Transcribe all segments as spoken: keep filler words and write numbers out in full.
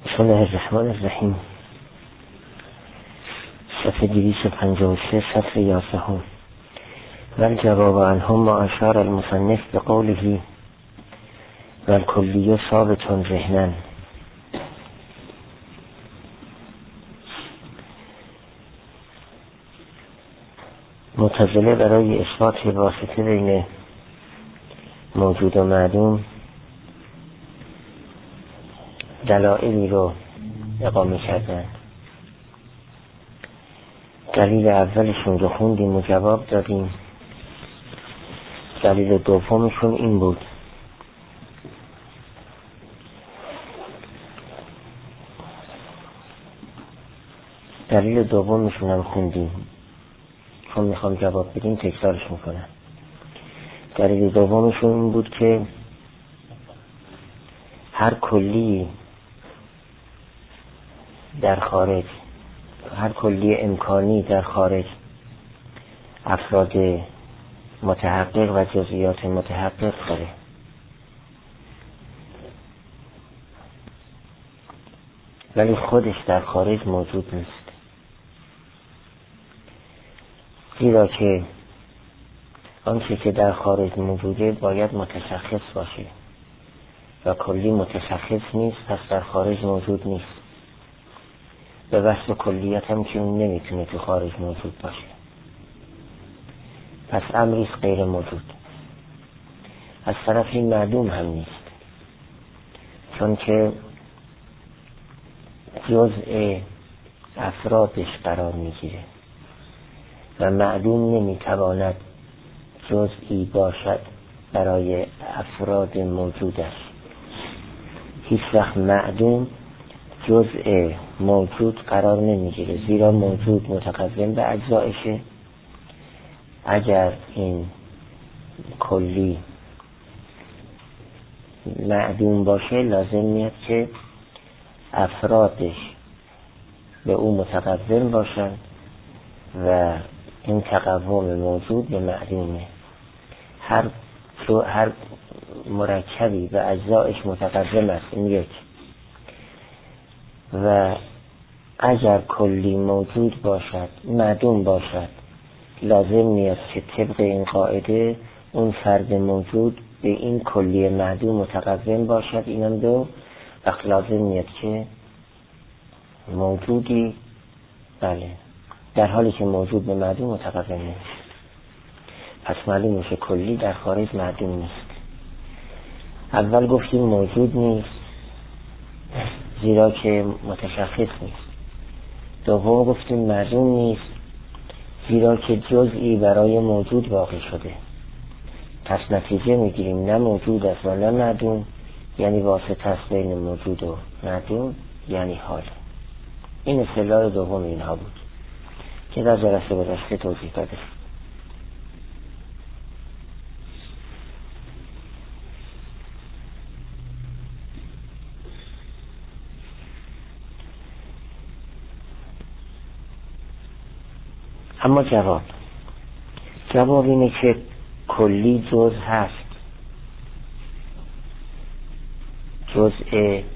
بسم الله الرحمن الرحیم. صفحه دویست و پنجاه و سه سطر یازدهم. والجواب عنهم ما اشار المصنف بقوله والکلی ثابت ذهنا. معتزله برای اثبات واسطه بین موجود و معدوم دلایلی رو اقامه کردن. دلیل اولشون رو خوندیم و جواب دادیم. دلیل دومشون این بود دلیل دومشون هم خوندیم چون میخوام جواب بدیم تکرارش میکنم. دلیل دومشون این بود که هر کلی در خارج، هر کلی امکانی در خارج افراد متحقق و جزئیات متحقق داره. ولی خودش در خارج موجود نیست، زیرا که آنچه که در خارج موجوده باید متشخص باشه و کلی متشخص نیست، پس در خارج موجود نیست. به وصف کلیت هم که اون نمیتونه تو خارج موجود باشه، پس امریست غیر موجود. از طرف این معدوم هم نیست، چون که جزء افرادش قرار میگیره و معدوم نمیتواند جزئی باشد برای افراد موجودش. هیچ وقت معدوم جزء موجود قرار نمیگیره، زیرا موجود متقدم به اجزایشه. اگر این کلی معدوم باشه لازم میاد که افرادش به او متقدم باشن و این تقوم موجود به معدومه. هر هر مرکبی به اجزایش متقدم است، این یک. و اگر کلی موجود باشد معدوم باشد لازم میاد که طبق این قاعده اون فرد موجود به این کلی معدوم متقدم باشد. اینم دو وقت لازم میاد که موجودی بله در حالی که موجود به معدوم متقدم نیست. پس معلوم میشه کلی در خارج معدوم نیست. اول گفتیم موجود نیست زیرا که متشخص نیست. دوم گفتیم معدوم نیست زیرا که جزئی برای موجود واقع شده. پس نتیجه میگیریم نه موجود است و نه معدوم، یعنی واسطه است بین موجود و معدوم، یعنی حال. این اصطلاح دوم اینها بود که در جلسه گذشته توضیح داده. اما جواب جواب اینه که کلی جز هست، جزء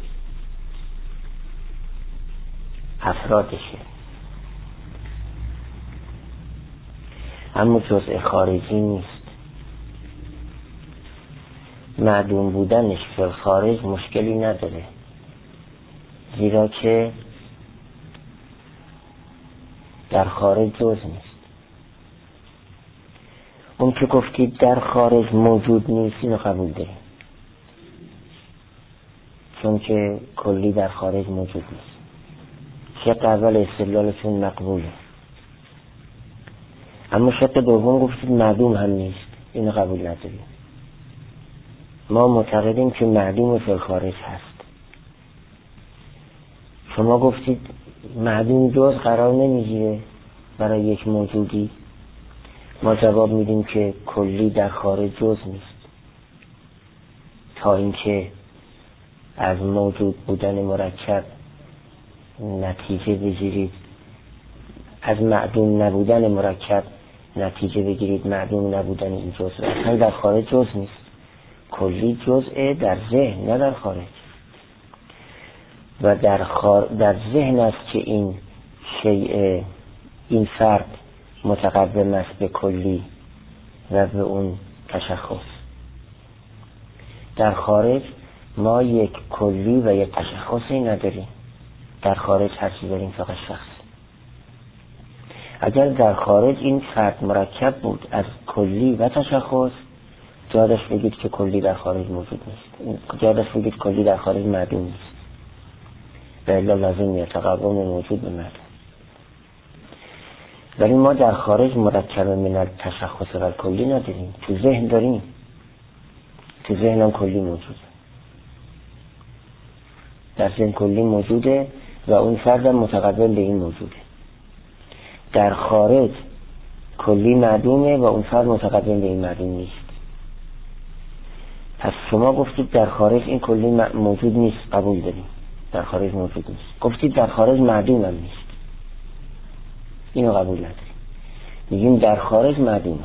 افرادشه، اما جزء خارجی نیست. معدوم بودنش فی خارج مشکلی نداره، زیرا که در خارج جز نیست. اون که گفتید در خارج موجود نیست اینو قبول داریم، چون که کلی در خارج موجود نیست. شق اول استدلالتون مقبوله. اما شق دوم گفتید معدوم هم نیست، اینو قبول نداریم. ما معتقدیم که معدوم فی الخارج هست. شما گفتید معدوم جز قرار نمیگیره برای یک موجودی. ما جواب میدیم که کلی در خارج جز نیست تا اینکه از موجود بودن مرکب نتیجه بگیرید، از معدوم نبودن مرکب نتیجه بگیرید معدوم نبودن این جزء. اصلا در خارج جز نیست. کلی جزء در ذهن نه در خارج. و در, خار... در ذهن است که این شیء، این فرد متقدم است به کلی و به اون تشخص. در خارج ما یک کلی و یک تشخصی نداریم. در خارج هر چی داریم فقط شخص. اگر در خارج این فرد مرکب بود از کلی و تشخص، جادش بگید که کلی در خارج موجود نیست، جادش بگید کلی در خارج معدوم نیست، و الا لازم یتقوم موجود به معدوم. ولی ما در خارج مرکب من التشخص و کلی نداریم. تو ذهن داریم، تو ذهن هم کلی موجود، در ذهن کلی موجوده و اون فرد متقبل به این موجوده. در خارج کلی معدومه و اون فرد متقبل به این معدوم نیست. پس شما گفتید در خارج این کلی موجود نیست، قبول داریم، در خارج موجود نیست. گفتید در خارج معدوم هم نیست، اینو قبول نداریم. میگیم در خارج معدومه.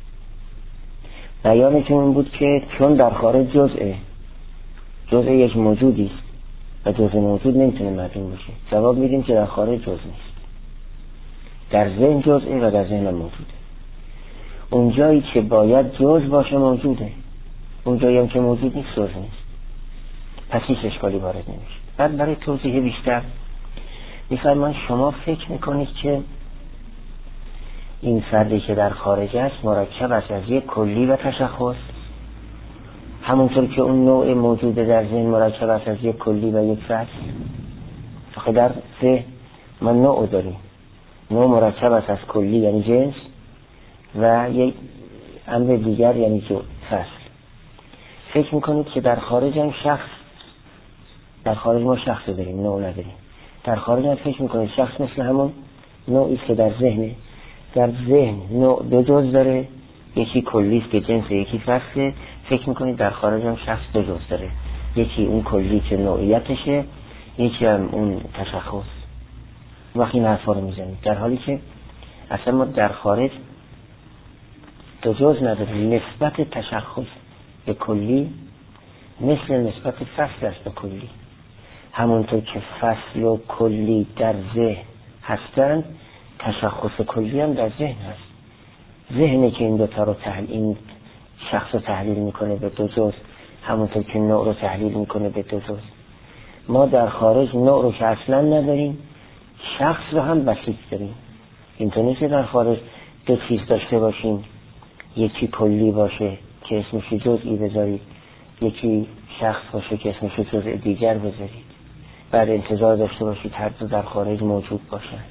بیانتون این بود که چون در خارج جزءه جزء یک موجودی است و جزء موجود نمیتونه معدوم باشه، جواب میدیم که در خارج جزء نیست، در ذهن جزءه و در ذهن هم موجوده. اون جایی که باید جزء باشه موجوده، اون جایی هم که موجود نیست جزء نیست. پس هیچ اشکالی وارد نمیشه. بعد برای توضیح بیشتر میفرمان شما فکر میکنید که این فردی که در خارج است مرکب است از یک کلی و تشخص، همونطور که اون نوع موجود در ذهن مرکب است از یک کلی و یک فصل. آخه در ذهن ما نوع داریم، نوع مرکب است از کلی یعنی جنس و یک امر دیگر یعنی جو فصل. فکر میکنید که در خارج هم شخص، در خارج ما شخص داریم، نوع نداریم. در خارج هم فکر میکنید شخص مثل همون نوعی که در ذهنه. در ذهن نوع دو جز داره، یکی کلی است که جنس، یکی فصله. فکر میکنید در خارج هم شخص دو جز داره، یکی اون کلی که نوعیتشه، یکی هم اون تشخص. وقتی این حرفا رو میزنید، در حالی که اصلا ما در خارج دو جز نداریم. نسبت تشخص به کلی مثل نسبت فصل است به کلی. همونطور که فصل و کلی در ذهن هستند، تشخص کلی هم در ذهن هست. ذهنی که این دوتا رو تحلیل، این شخص رو تحلیل میکنه به دو جز، همونطور که نوع رو تحلیل میکنه به دو جز. ما در خارج نوع رو که اصلا نداریم، شخص رو هم بسیط داریم. اینطور نیست که در خارج دو چیز داشته باشیم، یکی کلی باشه که اسمش جزئی بذارید، یکی شخص باشه که اسمش جزء دیگر بذارید، بعد انتظار داشته باشید هر دو در خارج موجود باشند.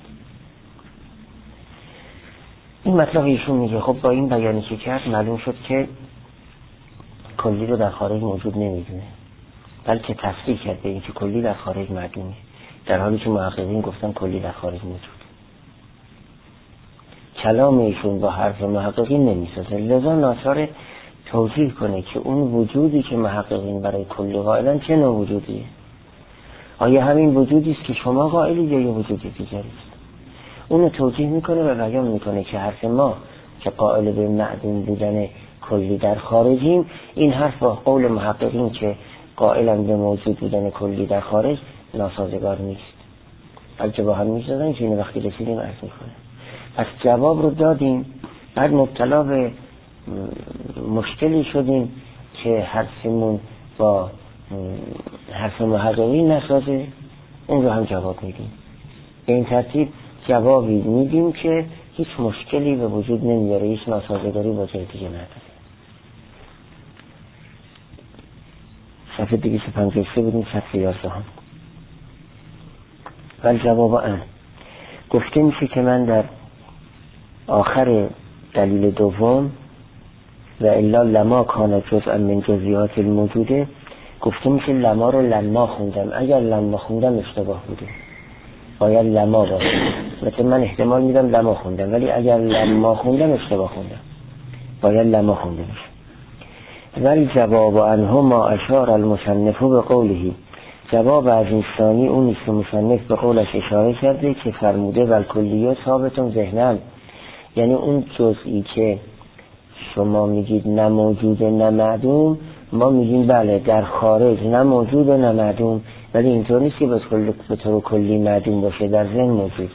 این مطلب ایشون میگه خب با این بیانی که کرد معلوم شد که کلی رو در خارج موجود نمیدونه، بلکه تصریح کرد به این که کلی در خارج معدومه، در حالی که محققین گفتن کلی در خارج موجود. کلام ایشون با حرف محققین نمیسازه، لذا ناچار توضیح کنه که اون وجودی که محققین برای کلی قائلن چه نوع وجودیه. آیا همین وجودی است که شما قائلید یا یه وجود دیگری است؟ اونو توضیح میکنه و بیان میکنه که حرف ما که قائل به معدوم بودن کلی در خارجیم، این حرف با قول محققین که قائلن به موجود بودن کلی در خارج ناسازگار نیست، بلکه با هم میسازن که این وقتی رسیدیم عرض میکنه. پس جواب رو دادیم، بعد مبتلا به مشکلی شدیم که حرفمون با حرف محققین نسازه، اون رو هم جواب میدیم. به این ترتیب جوابی میدیم که هیچ مشکلی به وجود نمیاره، هیچ ناسازگاری با جای دیگه نداره. صفحه دویست و پنجاه و سه بودیم، صفحه یازده هم. ولی جواب ان گفته میشه که من در آخر دلیل دوم و الا لما کان جزءا من جزئیات الموجوده، گفته میشه لما رو لما خوندم. اگر لما خوندم اشتباه بوده، باید لما باشه. مثل من احتمال میدم لما خوندم، ولی اگر لما خوندم اشتباه خوندم، باید لما خونده میشه. ولی جواب عنه ما اشار المصنف به قوله، جواب از این ثانی اون نیست که مصنف به قولش اشاره کرده که فرموده والکلیه ثابتون ذهنم، یعنی اون جزئی که شما میگید نه موجود نه معدوم، ما میگیم بله در خارج نه موجود نه معدوم، ولی اینطور نیست که به طور کلی معدوم باشه، در ذهن موجوده.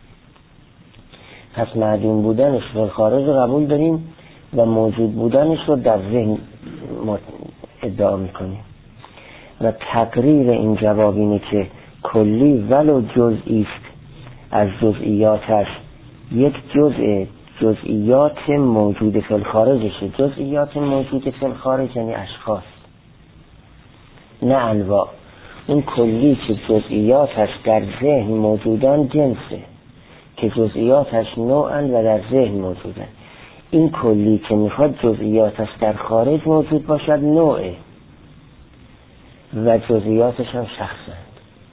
پس معدوم بودنش رو خارج قبول داریم و موجود بودنش رو در ذهن ادعا میکنیم. و تقریر این جواب اینه که کلی ولو جزئی است از جزئیاتش، یک جزء جزئیات موجود فی الخارجشه. جزئیات موجود فی الخارج یعنی اشخاص، نه انواع. اون کلی که جزئیاتش در ذهن موجودن جنسه، که جزئیاتش نوعن و در ذهن موجودن. این کلی که میخواد جزئیاتش در خارج موجود باشد نوعه و جزئیاتش هم شخصند.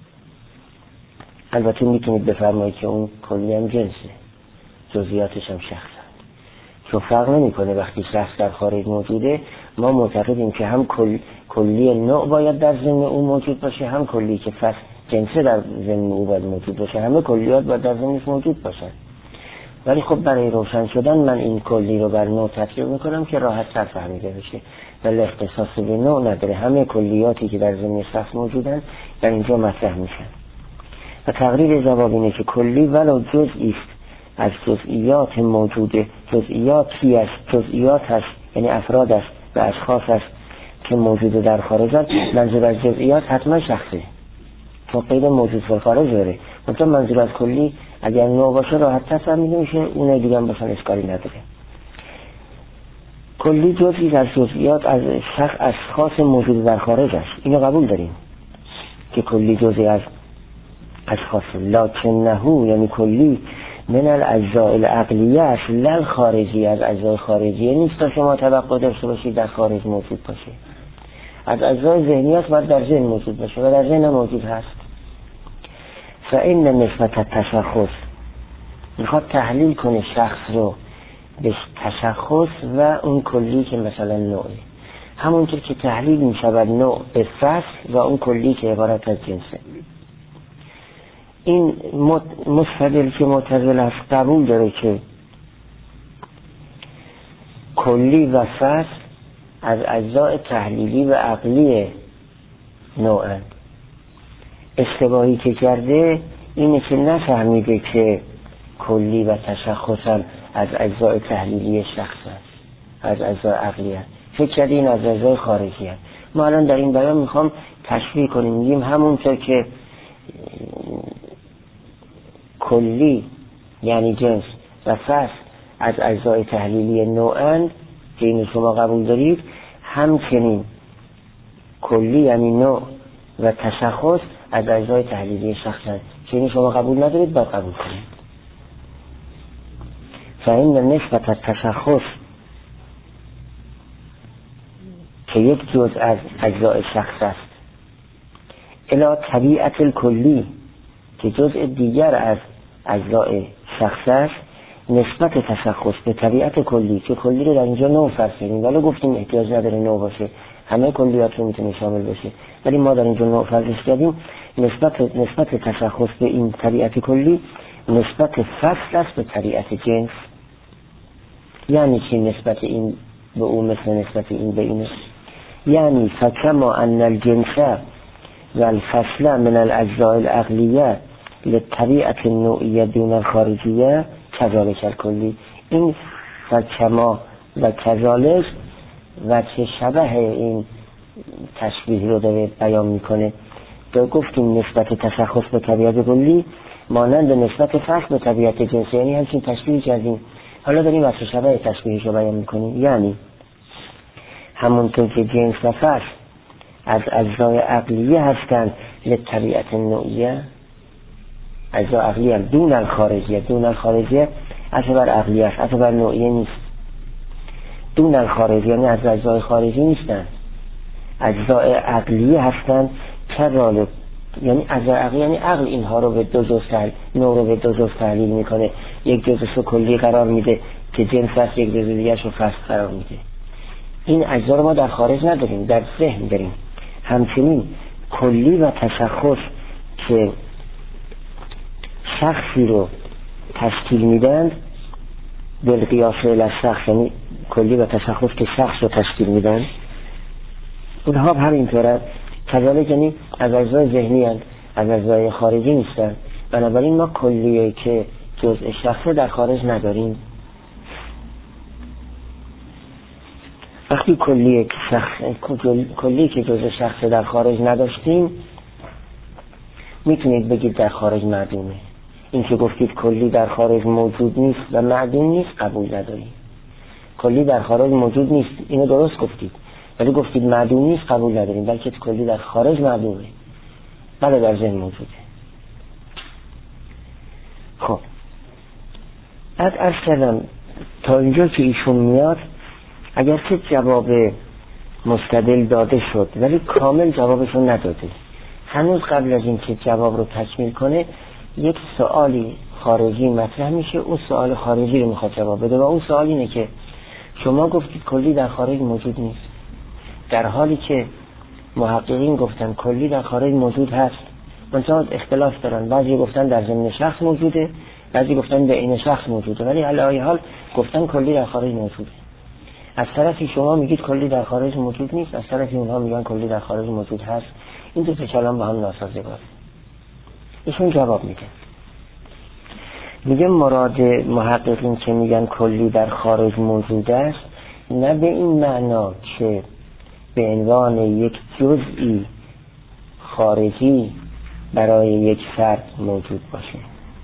البته میتونید بفرمایید که اون کلی هم جنسه، جزئیاتش هم شخصند، چون فرق نمیکنه. وقتی شخص در خارج موجوده ما معتقدیم که هم کل، کلی نوع باید در ذهن او موجود باشه، هم کلی که فصل جنسه در ذهن او باید موجود باشه. همه کلیات باید در ذهنش موجود باشن. ولی خب برای روشن شدن من این کلی رو بر نوع تطبیق میکنم که راحت تر فهمیده بشه، ولی اختصاص به نوع نداره. همه کلیاتی که در ذهن شخص موجودن در اینجا مطرح میشن. و تقریر جواب اینه که کلی ولو جزئی است از جزئیات موجوده. جزئیاتی است، جزئیات است یعنی افراد است و اشخاص است که موجوده در خارج است. منظور از جزئیات حتما شخصه، چون قید موجود فی الخارج داره. مثلا منظور از کلی اگر نوع باشه راحت تر فهمیده میشه، اون دیگه هم باشن اشکالی نداره. کلی جزئی از جزئیات از شخص اشخاص موجود در خارج است. اینو قبول داریم که کلی جزئی از اشخاص. لکنه یعنی کلی من الاجزاء العقلیه است، لا خارجی، از اجزای خارجی نیست تا شما توقع داشته باشید در خارج موجود باشه. از اجزای ذهنی است باید در ذهن موجود باشه و در ذهن موجود هست. فإن نسبت تشخص، میخواد تحلیل کنه شخص رو به تشخص و اون کلی که مثلا نوعه، همونطور که تحلیل میشود نوع به فصل و اون کلی که عبارت از جنسه. این مستدل که معتزله است قبول داره که کلی و فصل از اجزاء تحلیلی و عقلی نوعن. اشتباهی که کرده اینه که نفهمیده که کلی و تشخص هم از اجزاء تحلیلی شخص است، از اجزاء عقلی است. فکر کرده این از اجزاء خارجی است. ما الان در این بیان میخوام تشریح کنیم، میگیم همونطور که کلی یعنی جنس و فصل از اجزاء تحلیلی نوعن که اینو شما قبول دارید، همچنین کلی یعنی نوع و تشخص از اجزای تحلیلی شخص هست که اینو شما قبول ندارید، باید قبول کنید. فإن نسبت تشخص که یک جزء از اجزای شخص است الی طبیعت الکلی که جزء دیگر از اجزای شخص است، نسبت تشخص به طبیعت کلی که کلی رو در اینجا نوع فرض کردیم، ولی گفتیم احتیاج نداره نوع باشه، همه کلیات رو میتونه شامل باشه، ولی ما در اینجا نوع فرضش کردیم. نسبت نسبت تشخص به این طبیعت کلی نسبت فصل است به طبیعت جنس. یعنی چی نسبت این به اون مثل نسبت این به اینه؟ یعنی فکما ان الجنس و الفصل من الاجزاء العقلیه لطبیعت النوعیه دون الخارجیه کذالک الکلی. این فکما و کذالک و چه شبه این تشبیه رو داره بیان میکنه. تو گفتیم نسبت تشخص به طبیعت کلی مانند نسبت فصل به طبیعت جنسی، یعنی همچین تشبیه کردیم. حالا داریم واسه شبه تشبیهش رو بیان میکنیم. یعنی همونطور که جنس و فصل از اجزای عقلیه هستند لطبیعت نوعیه، اجزای عقلیه هم دون الخارجیه. دون الخارجیه اصلا بر عقلیه است، اصلا بر نوعیه نیست. دون الخارجیه یعنی از اجزای خارجی نیستن، اجزای عقلیه هستند. کذالک یعنی اجزای عقلیه یعنی عقل اینها رو به دو جزء تحلیل، نوع رو به دو جزء تحلیل میکنه، یک جزء کلی قرار میده که جنس است، یک جزء دیگه رو فصل قرار میده. این اجزا رو ما در خارج نداریم، در ذهن داریم. همچنین کلی و تشخص که شخصی رو تشکیل میدن بالقیاس الی شخص، یعنی کلی و تشخص که شخص رو تشکیل میدن، اونها هم همینطوره کذالک یعنی از اجزای ذهنی هستند، از اجزای خارجی نیستند. بنابراین ما کلیه که جزء شخص در خارج نداریم. وقتی کلیه که شخص کلیه که جزء شخص در خارج نداشتیم، میتونید بگید در خارج معدومه. این که گفتید کلی در خارج موجود نیست و معدوم نیست قبول نداریم. کلی در خارج موجود نیست، اینو درست گفتید، ولی گفتید معدوم نیست قبول نداریم، بلکه کلی در خارج معدومه، بله در ذهن موجوده. خب بعد عرض کردم تا اینجا که ایشون میاد، اگر که جواب مستدل داده شد ولی کامل جوابشون نداده، هنوز قبل از این که جواب رو تکمیل کنه یک سوالی خارجی مطرح میشه، اون سوال خارجی رو میخواد جواب بده و اون سوال اینه که شما گفتید کلی در خارج موجود نیست، در حالی که محققین گفتن کلی در خارج موجود هست. منتها اختلاف دارن، بعضی گفتن در ضمن شخص موجوده، بعضی گفتن به این شخص موجوده، ولی علی ای حال گفتن کلی در خارج موجوده. از طرفی شما میگید کلی در خارج موجود نیست، از طرفی اونها میگن کلی در خارج موجود هست. این دو تا کلام با هم ناسازگاره. ایشون جواب میده، میگه مراد محققین که میگن کلی در خارج موجود است، نه به این معنا که به عنوان یک جزئی خارجی برای یک فرد موجود باشه،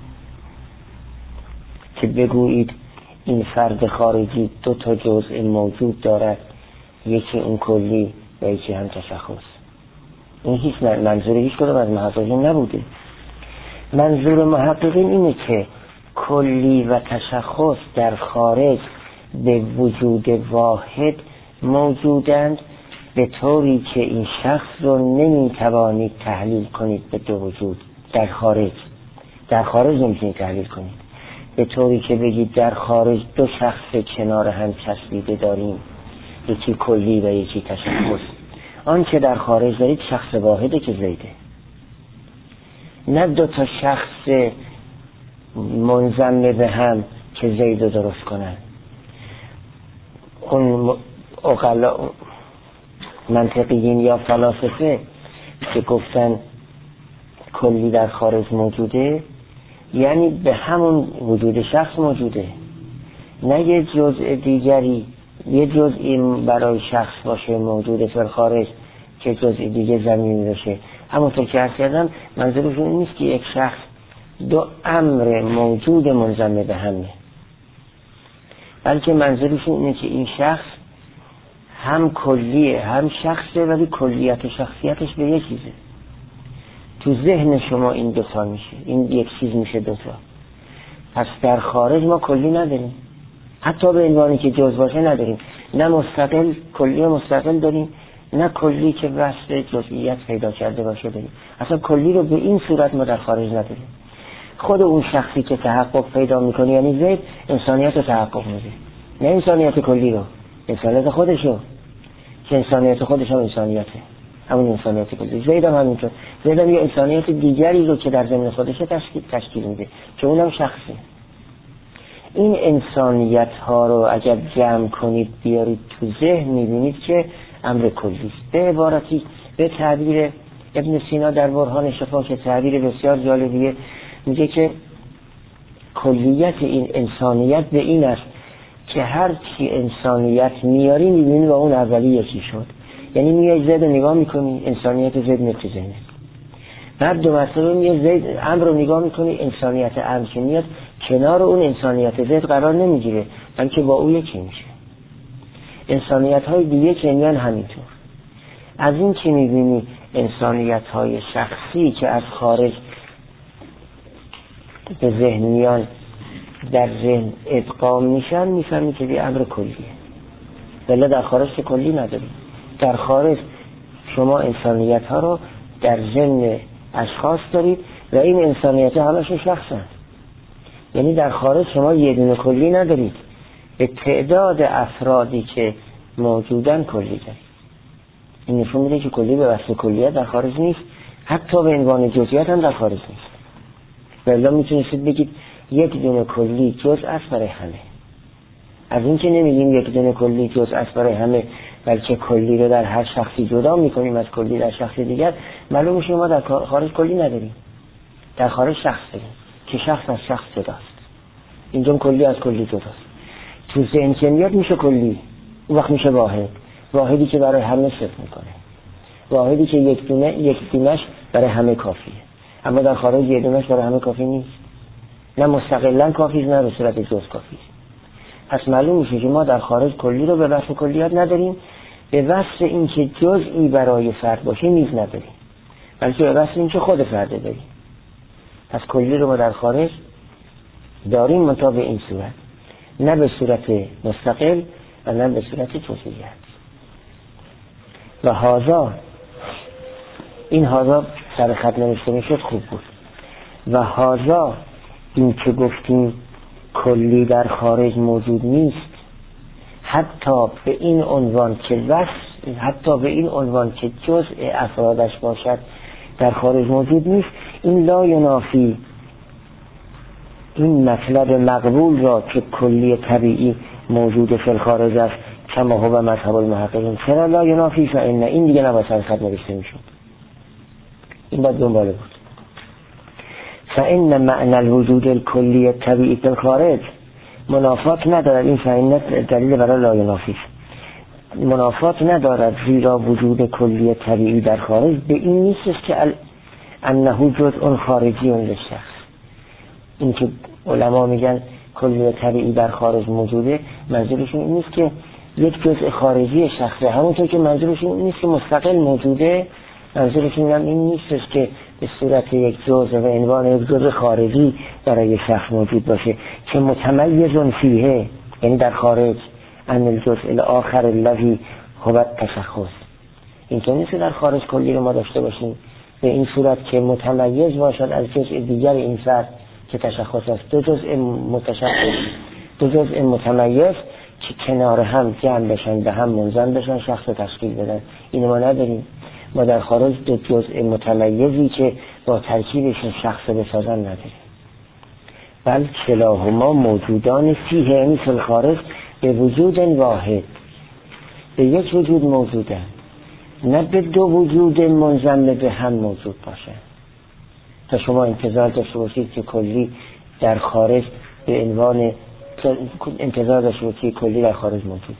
که بگویید این فرد خارجی دو تا جزء موجود دارد، یکی اون کلی و یکی هم تشخص. این هیچ منظور هیچ کدوم از محققین نبوده. منظور محققین اینه که کلی و تشخص در خارج به وجود واحد موجودند، به طوری که این شخص رو نمیتوانید تحلیل کنید به دو وجود در خارج. در خارج نمیتونید تحلیل کنید به طوری که بگید در خارج دو شخص کنار هم چسبیده داریم، یکی کلی و یکی تشخص. آن که در خارج دارید شخص واحده که زیده، نه دو تا شخص منضم به هم که زید رو درست کنن. اون اقلا منطقیین یا فلاسفه که گفتن کلی در خارج موجوده، یعنی به همون وجود شخص موجوده، نه یه جزء دیگری، یه جزئی برای شخص باشه موجود در خارج که جزء دیگه زمینی باشه. همونطور که عرض کردم منظورشون نیست که یک شخص دو امر موجود منضم به همه، بلکه منظورشون اینه که این شخص هم کلیه هم شخصه، ولی کلیت و شخصیتش به یک چیزه. تو ذهن شما این دوتا میشه، این یک چیز میشه دوتا. پس در خارج ما کلی نداریم، حتی به عنوانی که جز باشه نداریم، نه مستقل کلی مستقل داریم، نه کلی که وصف جزئیت پیدا کرده باشه داریم. اصلا کلی رو به این صورت ما در خارج نداریم. خود اون شخصی که تحقق پیدا میکنه، یعنی زید، انسانیت رو تحقق میده، نه انسانیت کلی رو، انسانیت خودشو، که انسانیت خودش هم انسانیته، همون انسانیت کلی. زید هم همینطور، زید هم یه انسانیت دیگری رو که در ضمن خودش تشکیل, تشکیل میده که اونم شخصی. این انسانیت ها رو اگر جمع کنید بیارید تو ذهن، میبینید که امر کلی است. به عبارتی، به تعبیر ابن سینا در برهان شفا که تعبیر بسیار جالبیه، میگه که کلیت این انسانیت به این است که هر چی انسانیت میاری میبینی با اون اولی یکی شد. یعنی میای زید نگاه میکنی، انسانیت زید میاد تو ذهنت. بعد دو مرتبه میای زید امر رو نگاه میکنی، انسانیت امر که میاد کنار اون انسانیت زید قرار نمیگیره، بلکه با اون یکی میشه. انسانیت های دیگه که میان همینطور. از این که میبینی انسانیت های شخصی که از خارج به ذهن میان در ذهن ادغام میشن، میفهمی که یه امر کلیه. ولی در خارج که کلی نداری. در خارج شما انسانیت ها رو در ذهن اشخاص دارید و این انسانیت ها همشون شخصن. یعنی در خارج شما یه دونه کلی ندارید، به تعداد افرادی که موجودن کلی دارید. این نشون میده که کلی به وصف کلیت در خارج نیست، حتی به عنوان جزئیات هم در خارج نیست. ولی میتونید بگید یک دونه کلی جز است برای همه. از این که نمیگیم یک دونه کلی جز است برای همه، بلکه کلی رو در هر شخصی جدا میکنیم از کلی در شخص دیگر، معلوم میشه ما در خارج کلی نداریم، در خارج شخص داریم که شخص از شخص جداست. اینجا کلی از کلی جداست. تو ذهن که میاد میشه کلی، اون وقت میشه واحد، واحدی که برای همه صرف میکنه، واحدی که یک دونه یک دونش برای همه کافیه. اما در خارج یک دونش برای همه کافی نیست، نه مستقلا کافی نه به صورت جز کافی. پس معلوم میشه که ما در خارج کلی رو به وصف کلیات نداریم، به وصف این که جزئی برای فرد باشه نیز نداریم، بلکه به وصف این که خود فرد داریم. پس کلی رو ما در خارج داریم منتها به این صورت، نه به صورت مستقل و نه به صورت جزئیات. و هازا، این هازا سر خط نوشته میشد خوب بود. و هازا، این که گفتیم کلی در خارج موجود نیست، حتی به این عنوان که وصف، حتی به این عنوان که جزء افرادش باشد در خارج موجود نیست، این لا ینافی، این مطلب مقبول را که کلی طبیعی موجود فی الخارج است کما هو مذهب المحققین، چرا لا ینافی؟ فإن، این دیگه نباید سر خط نوشته میشد، این باید دنباله بود. فإن معنی الوجود الکلی طبیعی فی الخارج، منافات ندارد. این فإن دلیل برای لا ینافی، منافات ندارد، زیرا وجود کلی طبیعی در خارج به این نیست که ال... انه جزء خارجی للشخص. این که علما میگن کلی طبیعی در خارج موجوده، منظورشون این نیست که یک جزء خارجی شخصه، همونطور که منظورشون این نیست که مستقل موجوده، منظورشون هم این نیست که به صورت یک جزء و عنوان یک جزء خارجی برای شخص موجود باشه که متمیز فیه، یعنی در خارج، ان الجزء الاخر الذی هو التشخص. این که نیست در خارج کلی رو ما داشته باشیم به این صورت که متمیز باشد از جزء دیگر این فرد که تشخص است، دو جزء متشخص، دو جزء متمیز که کنار هم جمع بشن، به هم منضم بشن، شخص تشکیل بدن. اینو ما نداریم. ما در خارج دو جزء متمیزی که با ترکیبشون شخص بسازن نداریم، بل کلاهما موجودان فیه، یعنی فی الخارج به وجود واحد، به یک وجود موجودن، نه به دو وجود منضم به هم موجود باشه. تا شما انتظار داشته باشید که کلی در خارج به عنوان انتظار داشته باشید کلی در خارج موجوده.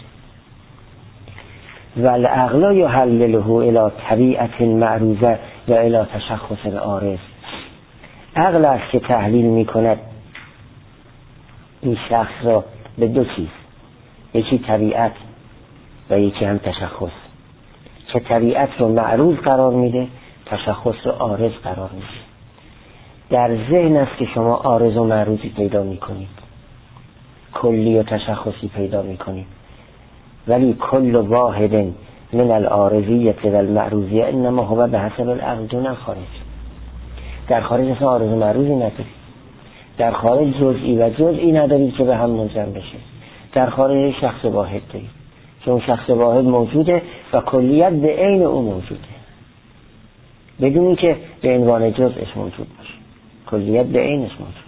والعقل یحلله الی طبیعت معروضه و الی تشخص العارض. عقل است که تحلیل میکند این شخص را به دو چیز، یکی طبیعت و یکی هم تشخص، که طبیعت رو معروض قرار میده، تشخص رو عارض قرار میده. در ذهن است که شما عارض و معروضی پیدا میکنید، کلی و تشخصی پیدا میکنید، ولی کل واحد من العارضیه و المعروضیه انما هو به حسب العقل دون الخارج. در خارج اصلا عارض و معروضی ندارید، در خارج جزئی و جزئی ندارید که به هم منضم بشه، در خارج شخص واحد دارید که اون شخص واحد موجوده و کلیت به عین اون موجوده، بدون اینکه به عنوان جزءش موجود باشه، کلیت به عینش موجوده.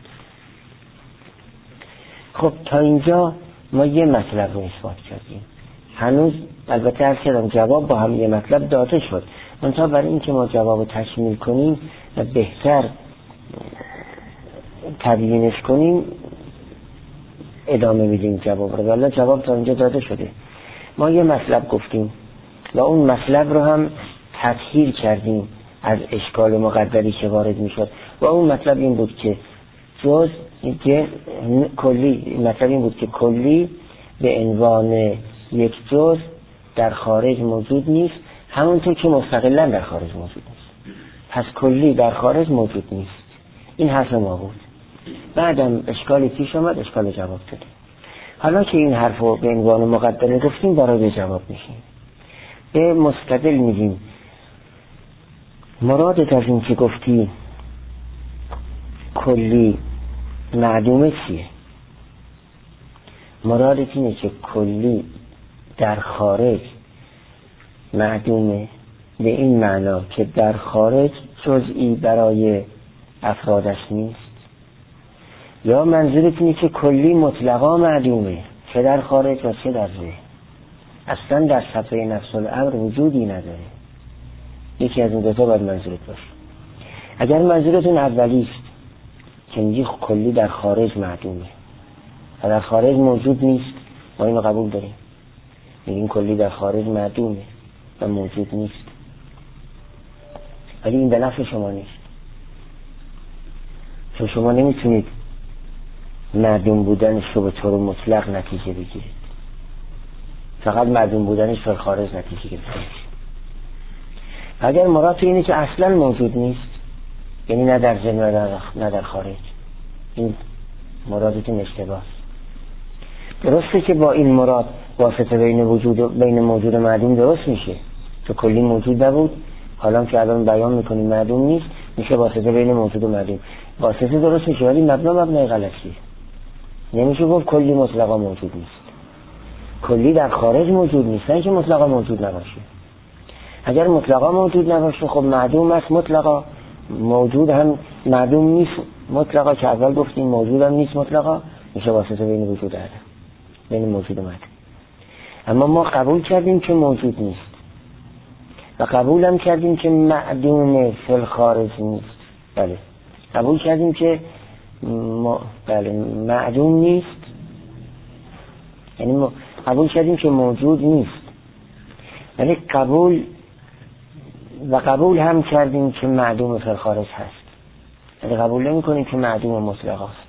خب تا اینجا ما یه مطلب رو اثبات کردیم، هنوز البته هر کدام جواب با هم یه مطلب داده شد، منتها برای اینکه ما جواب رو تکمیل کنیم و بهتر تبیینش کنیم ادامه میدیم جواب رو، ولی جواب تا اینجا داده شده. ما یه مطلب گفتیم و اون مطلب رو هم تطهیر کردیم از اشکال مقدری که وارد میشد و اون مطلب این بود که جز کلی، مطلب این بود که کلی به عنوان یک جز در خارج موجود نیست، همونطور که مستقلا در خارج موجود نیست. پس کلی در خارج موجود نیست. این حرف ما بود. بعدم اشکالی پیش آمد، اشکال جواب دادیم. حالا که این حرف رو به عنوان مقدمه گفتیم، برای جواب میشیم. به مستدل میگیم مرادت از این که گفتی کلی معدومه چیه؟ مرادت اینه که کلی در خارج معدومه به این معنا که در خارج جزئی برای افرادش نیست، یا منظورت اینه که کلی مطلقا معدومه چه در خارج و چه در ذهن؟ اصلا در صفحه نفس الامر وجودی نداره. یکی از این دو تا باید منظورت باشه. اگر منظورتون اولی است که میگی کلی در خارج معدومه و در خارج موجود نیست، ما اینو قبول داریم، میگیم کلی در خارج معدومه و موجود نیست، ولی این به نفع شما نیست، چون شما نمیتونید معدوم بودنش رو به طور مطلق نتیجه بگیرید، فقط معدوم بودنش در خارج نتیجه گرفتید. اگر مراد اینه که اصلا موجود نیست، یعنی نه در ذهن نه در خارج، این مرادتون اشتباه است. درسته که با این مراد واسطه بین وجود و بین موجود و معدوم درست میشه، تو کلی موجود نبود، حالا که الان بیان میکنیم معدوم نیست، میشه واسطه بین موجود و معدوم. واسطه درست میشه ولی مبنا مبنای غلطیه. نمیشه گفت کلی مطلقا موجود نیست. کلی در خارج موجود نیست، نه که مطلقا موجود نباشه. اگر مطلقا موجود نباشه خب معدوم است مطلقا، موجود هم معدوم نیست مطلقا، که اول گفتیم موجود هم نیست مطلقا، میشه واسطه بین وجود و عدم، بین موجود و معدوم. اما ما قبول کردیم که موجود نیست و قبول هم کردیم که معدوم فی الخارج نیست. بله قبول کردیم که ما بله معدوم نیست، یعنی ما قبول کردیم که موجود نیست، ولی قبول و قبول هم کردیم که معدوم فی الخارج هست، ولی قبول نمی کنیم که معدوم مطلق است.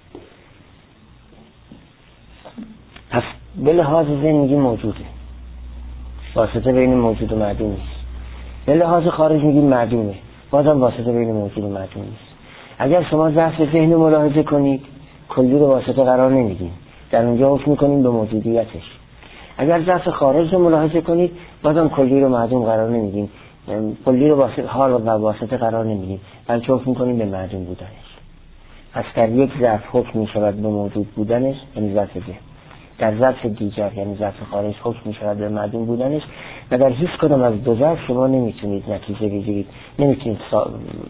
پس به لحاظ ذهنی موجوده، واسطه بین موجود و معدوم نیست. به لحاظ خارج میگیم معدومه، بازم واسطه بین موجود و معدوم نیست. اگر شما ضعف ذهن ملاحظه کنید، کلی رو واسطه قرار نمیدیم، در اونجا حکم میکنیم به موجودیتش. اگر ضعف خارج رو ملاحظه کنید، بازم کلی رو معدوم قرار نمیدیم، کلی رو واسطه حال و واسطه قرار نمیدیم، بلکه حکم میکنیم به معدوم بودنش. پس در یک ضعف حکم میشود به موجود بودنش، یعنی ضعف ذهن. در ضعف دیگر یعنی ضعف خارج حکم میشود به معدوم بودنش، و در هیچ کدام از دو ضعف شما نمیتونید نتیجه بگیرید، نمیتونید سا...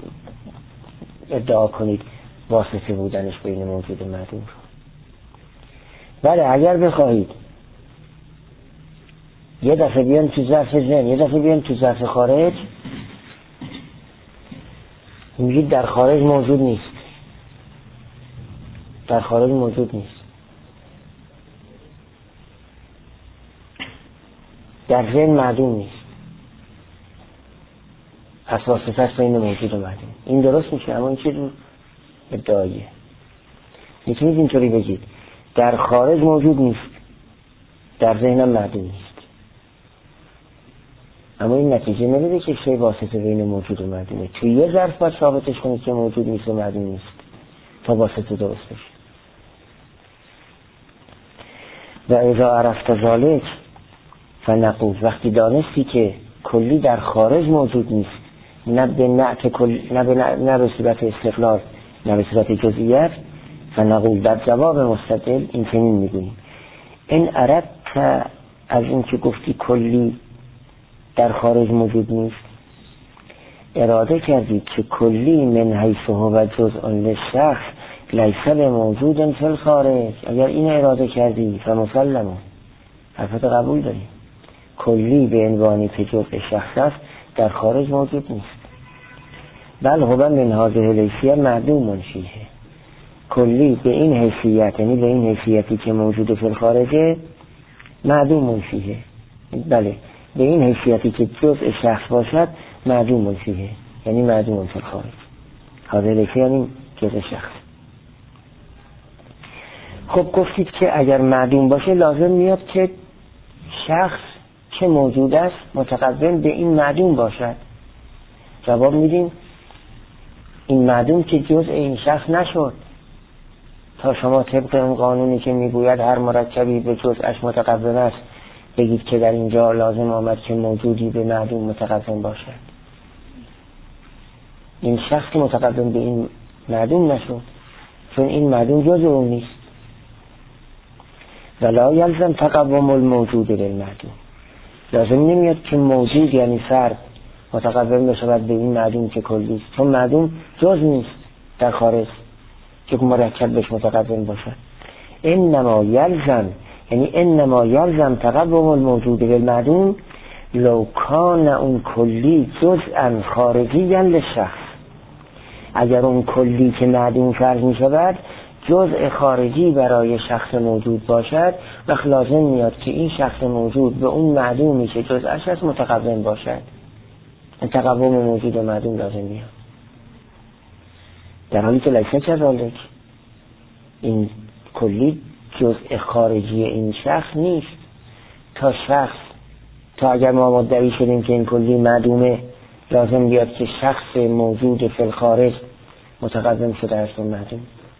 ادعا کنید واسطه بودنش بین موجود و معدوم رو. بله اگر بخواهید یه دفعه بیان تو ضعف ذهن، یه دفعه بیان تو ضعف خارج، میگید در خارج موجود نیست، در خارج موجود نیست، در ذهن معدوم نیست، پس واسطه است بین موجود و معدوم. این درست میشه، اما این چیز ادعاییه. میتونید اینطوری بگید در خارج موجود نیست، در ذهنم معدوم نیست، اما این نتیجه نمیده که شی واسطه بین موجود و معدومه. توی یه ظرف باید ثابتش کنید که موجود نیست و معدوم نیست تا واسطه درست بشه. و اذا عرفت ذالک فنقول، وقتی دانستی که کلی در خارج موجود نیست، نه به نعت کل، نه به نه به صورت استقلال، نه به صورت جزئیات، فنقول در جواب مستدل این چنین میگوییم: این عرفت از این که گفتی کلی در خارج موجود نیست، اراده کردی که کلی من حیث هو جزء للشخص لیس بموجود فی الخارج. اگر این اراده کردی فمسلمون، حرفت قبول داریم، کلی به عنوانی که جزء شخص است در خارج موجود نیست. بل هو من هذه الحیثیت معدوم منشیه، کلی به این حیثیت، یعنی به این حیثیتی که موجود فی الخارجه، معدوم منشیه. بله به این حیثیتی که جزء شخص باشد معدوم منشیه، یعنی معدوم فی الخارج. هذه الحیثیت یعنی جزء شخص. خب گفتید که اگر معدوم باشه لازم میاد که شخص که موجود است متقدم به این معدوم باشد. جواب میدیم این معدوم که جزء این شخص نشد، تا شما طبق اون قانونی که میگوید هر مرکبی به جزءش متقدم است بگید که در اینجا لازم آمد که موجودی به معدوم متقدم باشد. این شخص که متقدم به این معدوم نشد، چون این معدوم جزء اون نیست. ولا یلزم تقوم الموجود بالمعدوم، لازم نمیاد که موجود یعنی فرد متقدم بشود به این معدوم که کلی است، چون معدوم جز نیست در خارج که مرکب بهش متقدم باشد. انما یلزم، یعنی انما یلزم تقوم الموجود بالمعدوم لو کان اون کلی جزءا خارجیا للشخص، اگر اون کلی که معدوم فرض می شود جزء خارجی برای شخص موجود باشد و لازم میاد که این شخص موجود به اون معدومی که جزءش هست متقوم باشد. تقوم موجود و معدوم لازم میاد، در حالی که لیس کذالک، این کلی جزء خارجی این شخص نیست. تا شخص تا اگر ما مدعی شدیم که این کلی معدومه لازم بیاد که شخص موجود فی الخارج متقدم شده است و معدوم.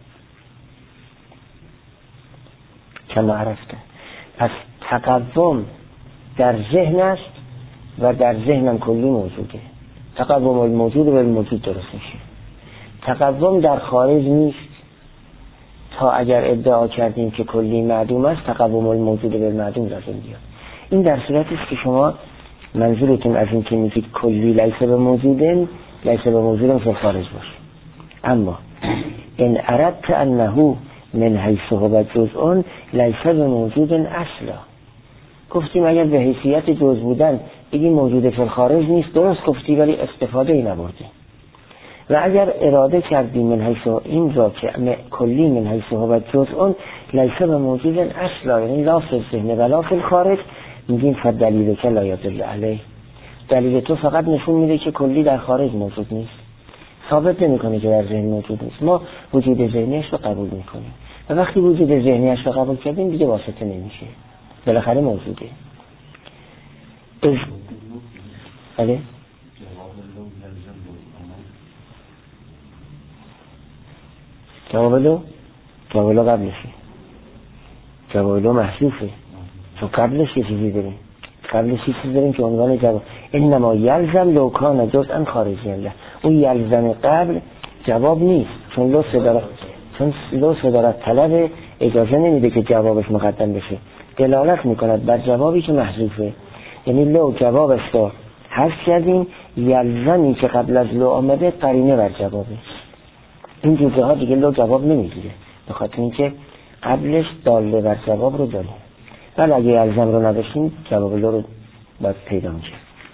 کما عرفته، پس تقوم در ذهن است و در ذهنم کلی موجوده. تقوم الموجود و الموجود درست میشه. تقوم در خارج نیست. تا اگر ادعا کردیم که کلی معدوم است تقوم الموجود و المعدوم لازم بیاد. این در صورتی است که شما منظورتون از این که میگید کلی لیس به موجودن لیس به موجودن فی خارج باشه. اما ان اردت انه من حیث هو جزء لیس به موجود اصلا، گفتیم اگر به حیثیت جزء بودن بگی موجود فی خارج نیست، درست گفتی، ولی استفاده ای نبردی. و اگر اراده کردیم من حیث این را که کلی من حیث هو جزء لیس به موجود اصلا، یعنی لا فی الذهن ولا فی الخارج، میگیم فدلیل که لا یدل علیه، دلیل تو فقط نشون میده که کلی در خارج موجود نیست، ثابت نمیکنه که در ذهن موجود نیست. ما وجود ذهنیش رو قبول میکنیم و وقتی وجود ذهنیش رو قبول کردیم دیگه واسطه نمیشه، بالاخره موجوده. از بله جواب لو جواب لو قبلشه، جواب لو محذوفه، چون قبلش یه چیزی داریم، قبلش یه چیزی داریم که عنوان جواب انما یلزم لو کان جزءا خارجیا له. اون یلزم قبل جواب نیست، چون لو صدارت چون لو صدارت طلب اجازه نمیده که جوابش مقدم بشه، دلالت میکند بر جوابی که محذوفه. یعنی لو جوابش رو حذف کردیم، یلزمی که قبل از لو آمده قرینه بر جوابه. این جزء ها دیگه لو جواب نمیگیره، به خاطر اینکه قبلش داله بر جواب رو داریم. ولی اگه یلزم رو نداشتیم جواب لو رو باید پیدا میشه.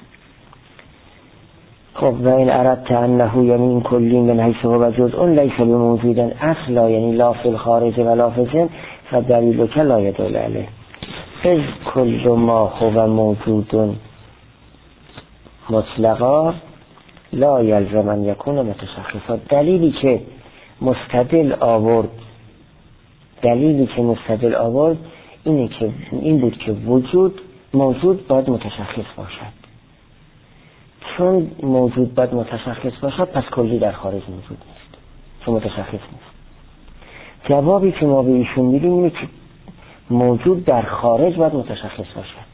خب و این اردت انه یعنی این کلی من حیث هو جزء لیس بموجود اصلا، یعنی لا فی الخارج و لا فی الذهن فدلیل که لا یدل علیه. از کل ما هو موجود مطلقا لا یلزم ان یکون متشخصا. دلیلی که مستدل آورد دلیلی که مستدل آورد اینه که این بود که وجود موجود باید متشخص باشد. چون موجود باید متشخص باشد پس کلی در خارج موجود نیست، چون متشخص نیست. جوابی که ما به ایشون میدیم اینه که موجود در خارج باید متشخص باشد،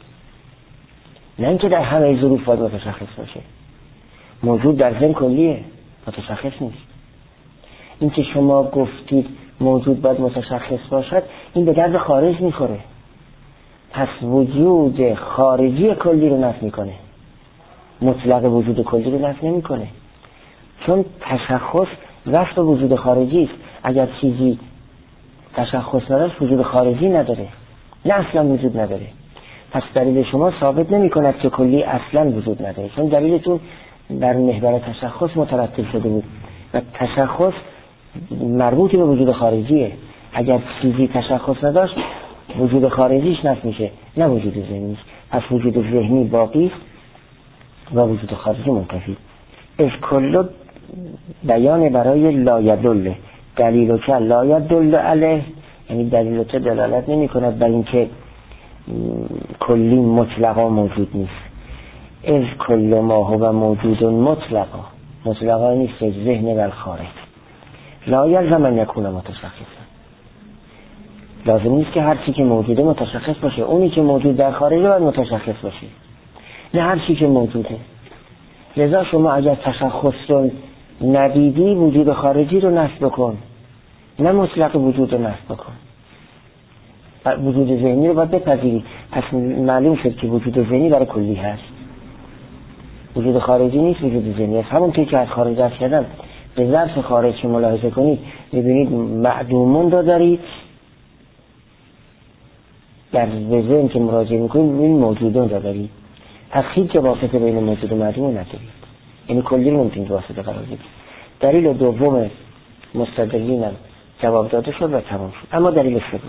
نه اینکه در همه ظروف باید متشخص باشه. موجود در ذهن کلیه، متشخص نیست. این که شما گفتید موجود باید متشخص باشد این به درد خارج میخوره، پس وجود خارجی کلی رو نفی میکنه، مطلق وجود کلی رو نفی نمیکنه، چون تشخص وصف وجود خارجی است. اگر چیزی تشخص نداشت وجود خارجی نداره، نه اصلا وجود نداره. پس دلیل شما ثابت نمی کند که کلی اصلا وجود نداره، چون دلیلتون در محور تشخص مترتب شده بود و تشخص مربوط به وجود خارجیه. اگر چیزی تشخص نداشت وجود خارجیش نفی میشه، نه وجود ذهنیش. پس وجود ذهنی باقی و وجود خارجی منتفی. از کل بیان برای لا یدل، دلیل که لا یدل علیه، یعنی دلیل که دلالت نمی کند بر اینکه کلی مطلقا موجود نیست. از کل ما هو موجود مطلقا، مطلقا نیست، ذهن و خارج. لا یلزم ان یکون متشخصا، لازم نیست که هر چی که موجوده متشخص باشه. اونی که موجود در خارج باید متشخص باشه، نه هر چی که موجوده. لذا شما اگر تشخص رو ندیدی وجود خارجی رو نفی بکن، نه مطلق وجود رو نفی بکن. وجود ذهنی رو باید بپذیری. پس معلوم شد که وجود ذهنی برای کلی هست، وجود خارجی نیست، وجود ذهنی هست. همون که از خارج درس کردم به ظرف خارج که ملاحظه کنید میبینید معدومون رو دارید، در ذهن که مراجعه میکنید این موجودان را دارید، پس هیچ واسطه بین موجود و معدوم ندارید، یعنی کلی رو نمیتونید واسطه قرار بدید. دلیل دوم مستدلینم جواب داده شد و تمام شد. اما دلیل سوم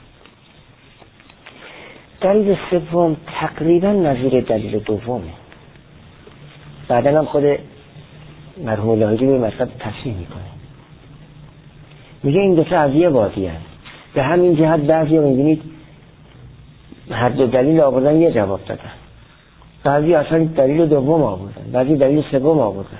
دلیل سوم تقریبا نظیر دلیل دومه. بعدا هم خود مرحوم لاهوری به مطلب تصحیح میکنه، میگه این دوتا از یه وادی هست. به همین جهت بعضی ها میبینید هر دو دلیل آوردن یه جواب دادن، بعضی اصلا دلیل دوم آوردن، بعضی دلیل سوم آوردن،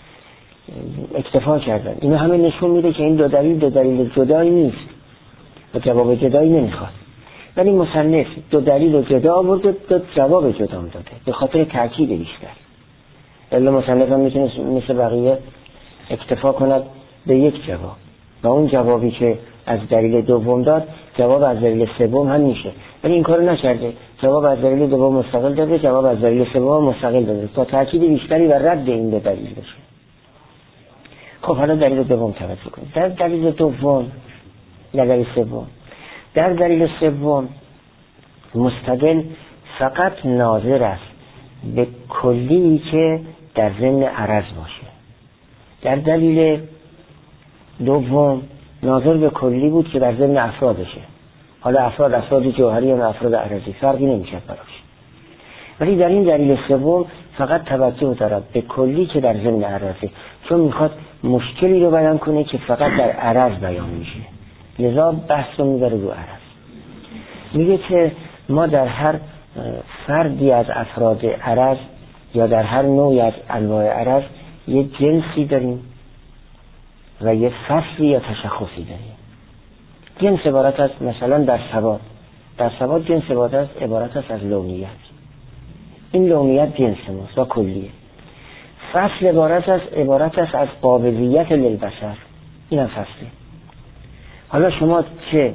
اکتفا کردن. اینا همه نشون میده که این دو دلیل دو دلیل جدایی نیست و جواب جدایی نمیخواد، ولی مصنف دو دلیل رو جدا آورده، دو جواب جدا داده به خاطر تاکید بیشتر. الا مصنف هم میتونه مثل بقیه اکتفا کند به یک جواب و اون جوابی که از دلیل دوم داد جواب از دلیل سوم هم میشه، ولی این کارو نکرده. جواب از دلیل دوم مستقل داده، جواب از دلیل سوم مستقل داده تا تاکید بیشتری و رد این دو دلیل بشه. خب حالا دلیل دوم توجه کنید. در دلیل دوم در دلیل سوم در دلیل سوم مستقل فقط ناظر است به کلی که در ضمن عرض باشه. در دلیل دوم ناظر به کلی بود که در ضمن افرادشه. حالا افراد افراد جوهری یا افراد عرضی فرقی نمیشه براش، ولی در این دلیل سوم فقط توجه دارد به کلی که در ضمن عرضه، چون میخواد مشکلی رو بیان کنه که فقط در عرض بیان میشه، لذا بحث رو میبره رو عرض. میگه که ما در هر فردی از افراد عرض یا در هر نوعی از انواع عرض یه جنسی داریم و یه فصلی یا تشخصی داریم. جنس عبارت است مثلا در ثبات، در ثبات جنس عبارت است عبارت است از لونیت، این لونیت جنس ماست و کلیه. فصل عبارت است عبارت است از قابلیت للبشر، این هم فصله. حالا شما چه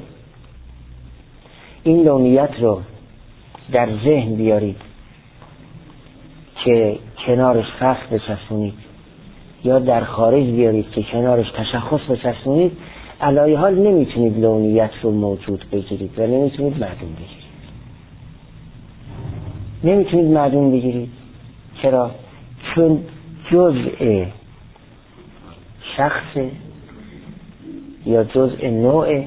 این لونیت رو در ذهن بیارید که کنارش فصل بچسبونید یا در خارج بیارید که کنارش تشخص بچسبونید، علای حال نمیتونید لونیت رو موجود بگیرید و نمیتونید معدوم بگیرید. نمیتونید معدوم بگیرید. چرا؟ چون جزء شخص یا جزء نوع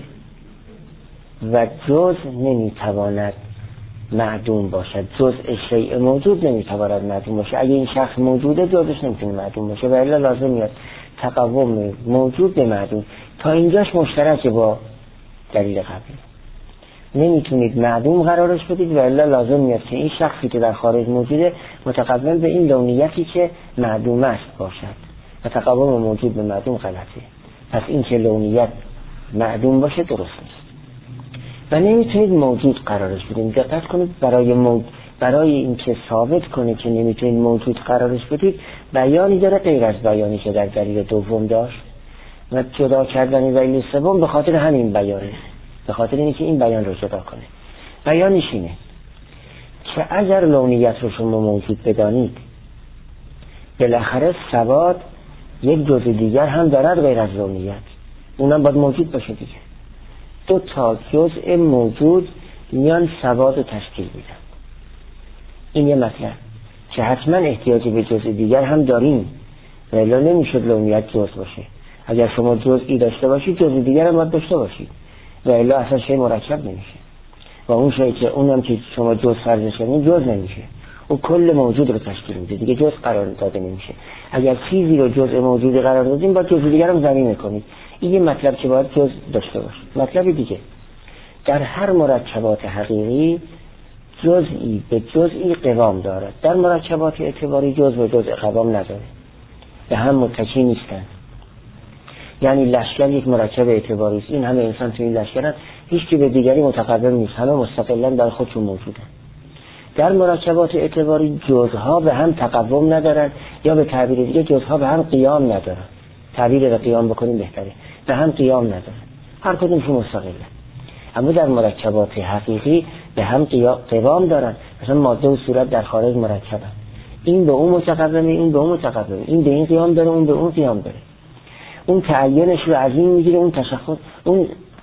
و جزء نمیتواند معدوم باشد. جزء شیء موجود نمیتواند معدوم باشه. اگه این شخص موجوده جزءش نمیتونه معدوم باشه و الا لازم میاد تقوم موجود به معدوم. تا اینجاش مشترک با دلیل قبلی. نمیتونید معدوم قرارش بدید و الا لازم میاد که این شخصی که در خارج موجوده متقوم به این لونیتی که معدوم است باشد و تقوم موجود به معدوم غلطه. پس این که لونیت معدوم باشه درست نیست و نمیتونید موجود قرارش بدید. دقت کنید، برای موجود برای اینکه ثابت کنه که نمیتونید موجود قرارش بدید بیانی داره غیر از بیانی که در دلیل دوم داشت و جدا کردن دلیل سوم به خاطر همین بیانه، به خاطر اینکه این بیان رو جدا کنه. بیانش اینه که اگر لونیت رو شما موجود بدانید بالاخره ثبات یک جزء دیگر هم دارد غیر از لونیت، اونم باید موجود باشه دیگه. دو تا جزء موجود میان ثبات رو تشکیل میدن. این یه مطلب که حتما احتیاج به جزء دیگر هم داریم و الا نمیشد لونیت جزء باشه. اگر شما جزئی داشته باشید جزء دیگر هم باید داشته باشید و الا اصلا شیء مرکب نمیشه و اون شیء که اونم که شما جزء فرضش کنید جزء نمیشه، او کل موجود رو تشکیل میده دیگه، جزء قرار داده نمیشه. اگر چیزی رو جزء موجودی قرار دادیم باید جزء دیگر هم ضمیمه کنید. این یه مطلب که باید جزء داشته باشه. مطلب دیگه در هر مرکبات حقیقی جزئی به جزئی قوام دارد. در مرکبات اعتباری جزء به جزء قوام نداره، به هم متکی نیستن. یعنی لشکر یک مرکب اعتباری است، این همه انسان تو این لشکرن، هیچ کی به دیگری متقابل نیست، همه مستقلا در خودشون موجودن. در مرکبات اعتباری جزها به هم تقوم ندارن یا به تعبیر دیگه جزها به هم قیام ندارن. تعبیر رو قیام بکنیم بهتره. به هم قیام ندارن، هر کدومشون مستقلن. اما در مرکبات حقیقی به هم قوام دارن، مثلا ماده و صورت در خارج مرکبن، این به اون متقومه، این به اون متقومه، این به این قیام داره، اون به اون قیام داره. اون تعینش رو از این میگیره، اون تشخص اون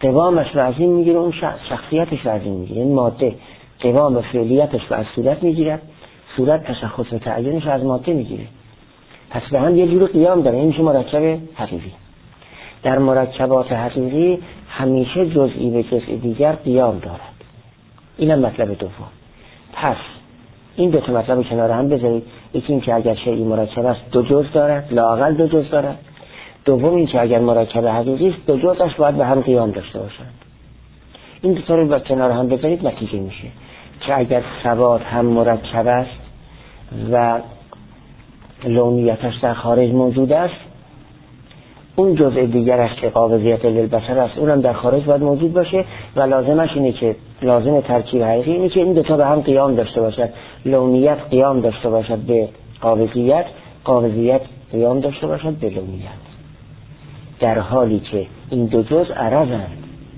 قوامش رو از این میگیره، اون شخصیتش رو از این میگیره. این ماده قوام و فعلیتش رو از صورت میگیره، صورت تشخص و تعیینش رو از ماده میگیره. پس به هم یه جور قیام داره. این میشه مرکب حقیقی. در مرکبات حقیقی همیشه جزئی به جزئی دیگر قیام دارد. اینم مطلب دوم. پس این دو تا مطلب کنار هم بذارید. یکی این که اگر شیئی مرکب است دو جزء دارد، لااقل دو جزء دارد. دوم این که اگر مرکب حقیقی است دو جزءش باید به هم قیام داشته باشند. این دو تا رو با کنار هم بذارید، نتیجه میشه که اگر ثبات هم مرکب است و لونیتش در خارج موجود است، اون جزء دیگرش که قابضیت للبشر است اونم در خارج باید موجود باشه و لازمش اینه که لازم ترکیب حقیقی اینه که این دو تا به هم قیام داشته باشد. لونیت قیام داشته باشد به قابضیت، قابضیت قیام داشته باشد به لونیت، در حالی که این دو جزء عرضند.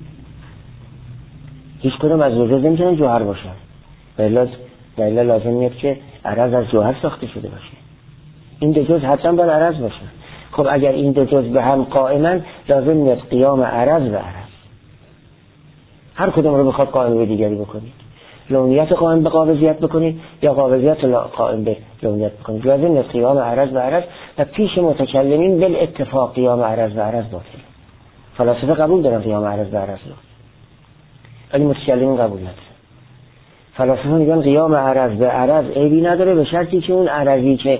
هیچ کدوم از دو جزء نمیتونن جوهر باشن. بلا بلا لازم میاد که عرض از جوهر ساخته شده باشه. این دو جزء حتما باید عرض باشن. خب اگر این دو جزء به هم قائمن لازم میاد قیام عرض و عرض. هر کدوم رو بخواد قائم به دیگری بکنید. لونیت قائم به قابضیت بکنید یا قابضیت قائم به لونیت بکنید. لازم میاد قیام عرض و عرض و پیش متکلمین بالاتفاق قیام عرض و عرض باطل. فلاسفه قبول دارن قیام عرض و عرض رو، ولی متکلمین قبول ندارن. فلاسفه میگن قیام عرض به عرض عیبی نداره به شرطی که اون عرضی که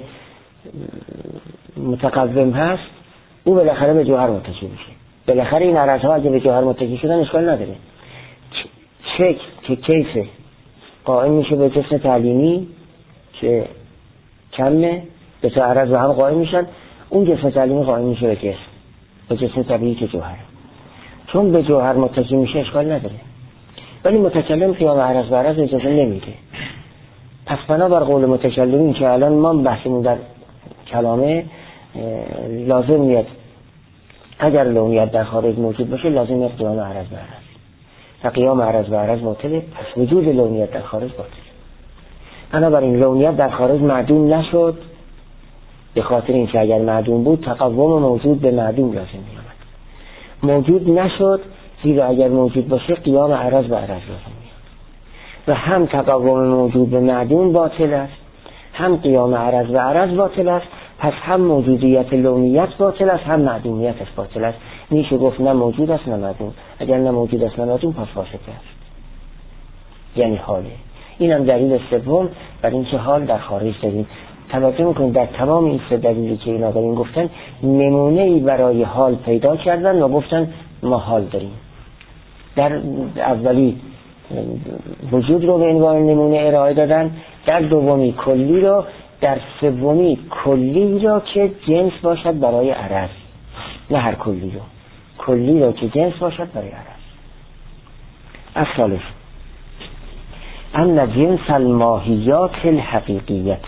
متقوم هست او بالاخره به جوهر متکی بشه. بالاخره این عرض ها اگه به جوهر متکی شدن اشکال نداره. شکل که کیف قائم میشه به جسم تعلیمی که کمه، به تا عرض و هم قائم میشن، اون جسم تعلیمی قائم میشه به جسم به جسم طبیعی که جوهر. چون به جوهر متکی میشه اشکال نداره، ولی متکلم قیام عرض و عرض اجازه نمیده. پس بنابر قول متکلمین که الان ما بحثمون در کلامه لازم میاد اگر لونیت در خارج موجود باشه لازم میاد قیام عرض و عرض و قیام عرض و عرض باطله. پس وجود لونیت در خارج باطله. بنابراین لونیت در خارج معدوم نشد، به خاطر اینکه اگر معدوم بود تقوم موجود به معدوم لازم میاد. موجود نشد زیرا اگر موجود باشه قیام عرض و عرض لازم میاد و هم تقوم موجود به معدوم باطل است، هم قیام عرض و عرض باطل است. پس هم موجودیت لونیت باطل است، هم معدومیتش باطل است. میشه گفت نه موجود است نه معدوم. اگر نه موجود است نه معدوم پس واسطه است، یعنی حاله. اینم دلیل سوم بر اینکه حال در خارج داریم. توجه میکنید در تمام این سه دلیلی که اینا داریم گفتن نمونه‌ای برای حال پیدا کردن و گفتن ما حال داریم. در اولی وجود رو به عنوان نمونه ارائه دادن، در دومی کلی رو، در سومی کلی رو که جنس باشد برای عرض، نه هر کلی رو، کلی رو که جنس باشد برای عرض. الثالث ان جنس الماهیات الحقیقیه،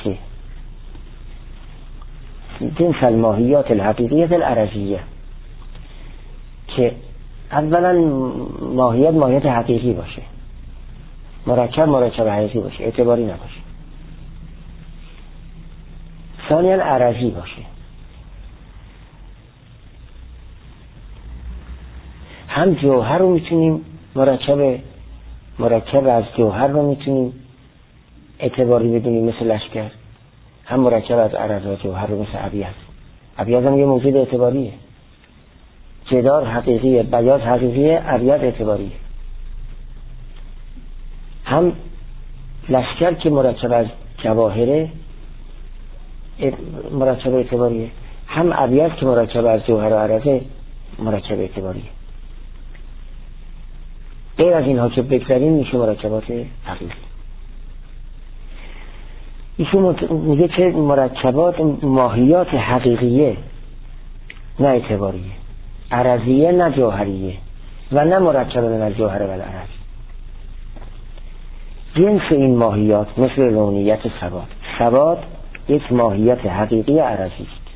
جنس الماهیات الحقیقیه العرضیه، که اولا ماهیت ماهیت حقیقی باشه، مرکب مرکب حقیقی باشه، اعتباری نباشه. ثانیاً عرضی باشه. هم جوهر رو میتونیم مرکب مرکب از جوهر رو میتونیم اعتباری بدونیم مثل لشکر، هم مرکب از عرض و جوهر رو مثل ابیض. ابیض هم یه موجود اعتباریه. جدار حقیقیه، بیاض حقیقیه، ابیض اعتباریه. هم لشکر که مرکب از جواهره مرکب اعتباریه، هم ابیض که مرکب از جوهر و عرضه مرکب اعتباریه. غیر از اینها که بگذاریم میشه مرکبات حقیقی. ایشون میگه که مرکبات ماهیات حقیقیه نه اعتباریه، عرضیه نه جوهریه و نه مرکب من الجوهر و العرض. جنس این ماهیات مثل لونیت ثبات، ثبات یک ماهیت حقیقی عرضی است.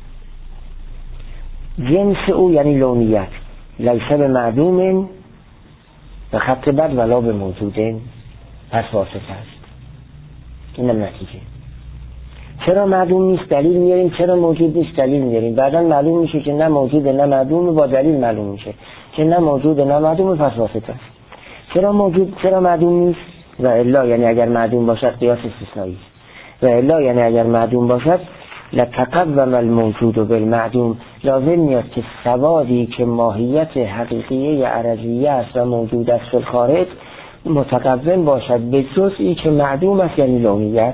جنس او یعنی لونیت لیسه به معدوم به خط بد ولا به موجودن، پس واسطه است. اینم نتیجه. چرا معدوم نیست دلیل میاریم، چرا موجود نیست دلیل میاریم، بعدا معلوم میشه که نه موجوده نه معدوم، با دلیل معلوم میشه که نه موجود نه معدوم، پس واسطه است. چرا موجود چرا معدوم نیست؟ و الا یعنی اگر معدوم باشد قیاس استثنایی، و الا یعنی اگر معدوم باشد لتقوم الموجود بالمعدوم، لازم میاد که سوادی که ماهیت حقیقیه عرضیه است و موجود است در خارج متقوم باشد به جزئی که معدوم است، یعنی لونیت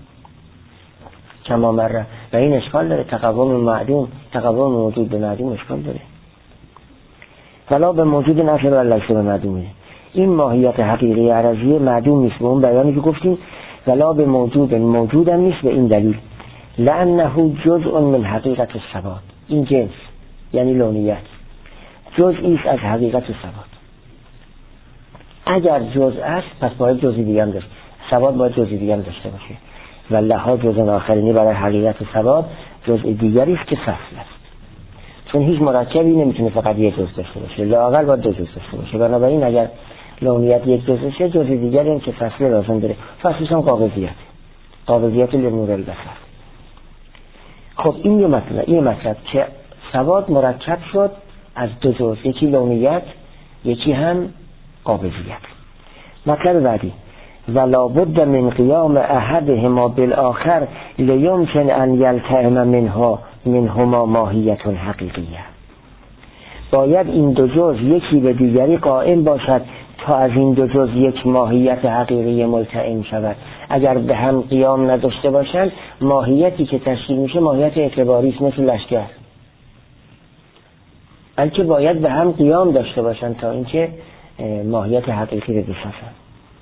کما مره. و این اشکال داره، تقوم معدوم تقوم موجود به معدوم اشکال داره. ولا به موجود نفر و لیس به معدومه، این ماهیت حقیقی عرضیه معدوم نیست. به اون بیانی که گفتیم ولا به موجود موجود هم نیست، به این دلیل لانه جزء من حقیقت الثبات، این جنس یعنی لونیت جزئی است از حقیقت ثبات. اگر جزء است پس باید جزئی دیگه هم داشته، ثبات باید جزئی دیگه هم داشته باشه. و لها جزء آخرینی برای حقیقت ثبات جزء دیگری است که فصل است، چون هیچ مرکبی نمیتونه فقط یک جزء داشته باشه، لااقل باید دو جزء داشته باشه. بنابراین اگر لونیت یک جزء شه، جزء دیگری هم که فصل لازم داره. فصلش هم قابلیت قابلیت لنور البصر. خب این یه مطلب این مطلب که ثبات مرکب شد از دو جزء، یکی لونیت یکی هم قابلیت. مطلب بعدی ولا بد من قیام احدهما بالآخر لیمکن ان یلتئم منها منهما ماهیت حقیقیه، باید این دو جزء یکی به دیگری قائم باشد تا از این دو جزء یک ماهیت حقیقی ملتئم شود. اگر به هم قیام نداشته باشند ماهیتی که تشکیل میشه ماهیت اعتباری است، مثل لشکر، بلکه باید به هم قیام داشته باشند تا اینکه ماهیت حقیقی رو بسازند.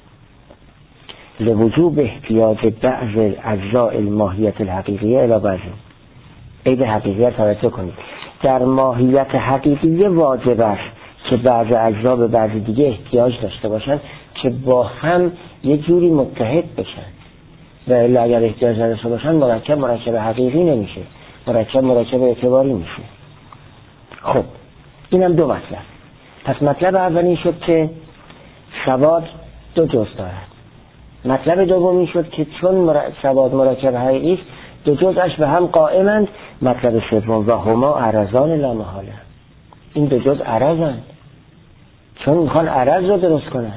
لوجوب احتیاج بعض اجزاء الماهیت الحقیقیه الی بعض، عید حقیقیت توجه کنید، در ماهیت حقیقی واجب است که بعض اجزا به بعض دیگه احتیاج داشته باشند که با هم یه جوری متحد بشن، و الا اگر احتیاج نداشته باشند مرکب مرکب حقیقی نمیشه، مرکب مرکب اعتباری میشه. خب اینم دو مطلب. پس مطلب اولی شد که ثبات دو جزء دارد. مطلب دومی شد که چون ثبات مرکب حقیقی است دو جزءش به هم قائمند. مطلب سوم و هما عرضان لا محاله، این دو جزء عرضند چون میخوان عرض رو درست کنن،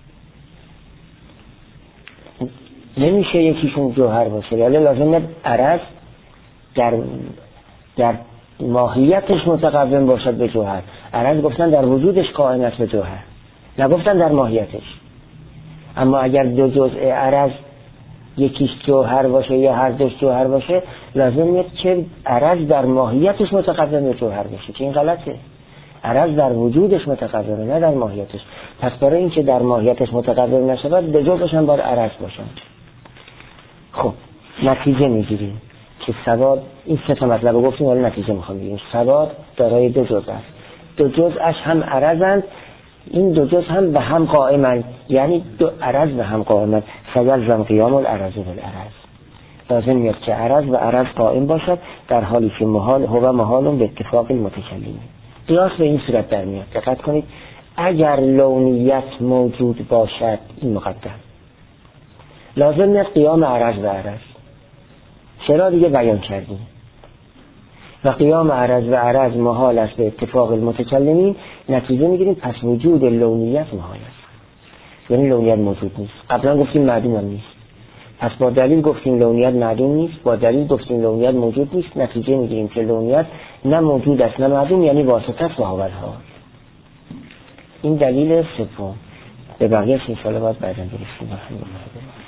نمیشه یکیشون جوهر باشه، یعنی لازمه عرض در در ماهیتش متقوم باشد به جوهر. عرض گفتن در وجودش قائم است به جوهر، نگفتن در ماهیتش. اما اگر دو جزء عرض یکیش جوهر باشه یا هر دوش جوهر باشه، لازم نیست که عرض در ماهیتش متقوم به جوهر باشه، که این غلطه. عرض در وجودش متقومه نه در ماهیتش. پس برای اینکه در ماهیتش متقوم نشود به جزءش هم باید عرض باشن. خب نتیجه میگیریم که ثبات، این سه تا مطلب رو گفتیم، ولی نتیجه میخوام بگیم ثبات دارای دو جزء است، دو جزءش هم عرضند، این دو جزء هم به هم قائمند، یعنی دو عرض به هم قائمند. فیلزم قیام العرض بالعرض، لازم میاد که عرض و عرض قائم باشد در حالی که محال هو محال به اتفاق المتکلمین. قیاس به این صورت در میاد. دقت کنید، اگر لونیت موجود باشد، این مقدم، لازم میاد قیام عرض و عرض. چرا دیگه بیان کردیم. و قیام عرض و عرض محال است به اتفاق المتکلمین. نتیجه میگیریم پس وجود لونیت محال است، یعنی لونیت موجود نیست. قبلا گفتیم معدوم هم نیست، پس با دلیل گفتیم لونیت معدوم نیست، با دلیل گفتیم لونیت موجود نیست. نتیجه میگیریم که لونیت نه موجود است نه معدوم، یعنی واسطه است و هاولها. این دلیل سوم. به بقیه ان شاء الله باید بعدا برسیم.